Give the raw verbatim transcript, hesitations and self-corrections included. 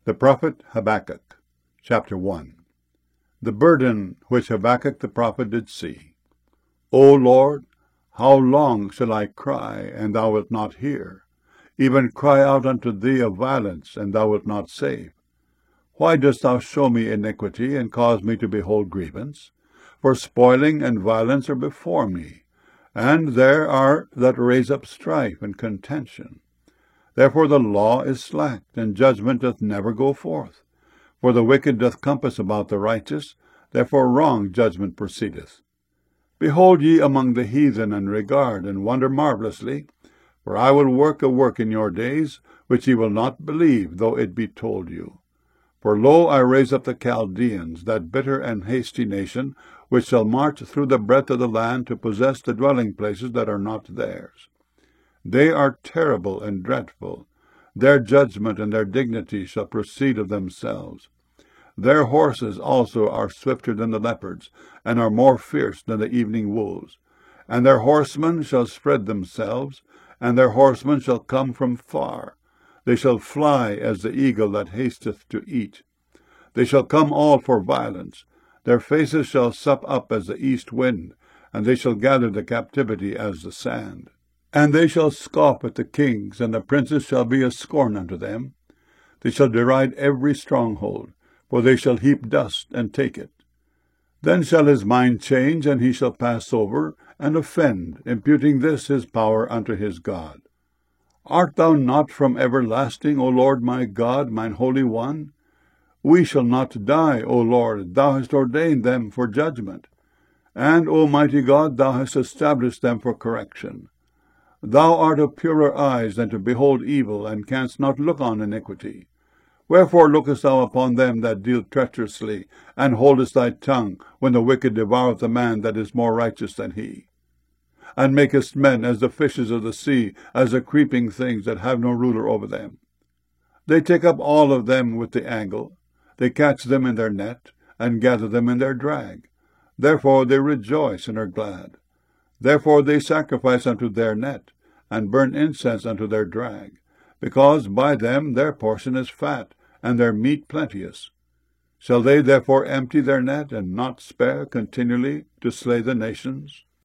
The prophet Habakkuk, chapter one. The burden which Habakkuk the prophet did see. O Lord, how long shall I cry, and thou wilt not hear? Even cry out unto thee of violence, and thou wilt not save. Why dost thou show me iniquity, and cause me to behold grievance? For spoiling and violence are before me, and there are that raise up strife and contention. Therefore the law is slacked, and judgment doth never go forth. For the wicked doth compass about the righteous, therefore wrong judgment proceedeth. Behold ye among the heathen, and regard, and wonder marvellously. For I will work a work in your days, which ye will not believe, though it be told you. For lo, I raise up the Chaldeans, that bitter and hasty nation, which shall march through the breadth of the land to possess the dwelling places that are not theirs. They are terrible and dreadful. Their judgment and their dignity shall proceed of themselves. Their horses also are swifter than the leopards, and are more fierce than the evening wolves. And their horsemen shall spread themselves, and their horsemen shall come from far. They shall fly as the eagle that hasteth to eat. They shall come all for violence. Their faces shall sup up as the east wind, and they shall gather the captivity as the sand. And they shall scoff at the kings, and the princes shall be a scorn unto them. They shall deride every stronghold, for they shall heap dust and take it. Then shall his mind change, and he shall pass over, and offend, imputing this his power unto his God. Art thou not from everlasting, O Lord my God, mine Holy One? We shall not die, O Lord, thou hast ordained them for judgment. And, O mighty God, thou hast established them for correction. Thou art of purer eyes than to behold evil, and canst not look on iniquity. Wherefore lookest thou upon them that deal treacherously, and holdest thy tongue, when the wicked devoureth the man that is more righteous than he? And makest men as the fishes of the sea, as the creeping things that have no ruler over them. They take up all of them with the angle. They catch them in their net, and gather them in their drag. Therefore they rejoice and are glad. Therefore they sacrifice unto their net, and burn incense unto their drag, because by them their portion is fat, and their meat plenteous. Shall they therefore empty their net, and not spare continually to slay the nations?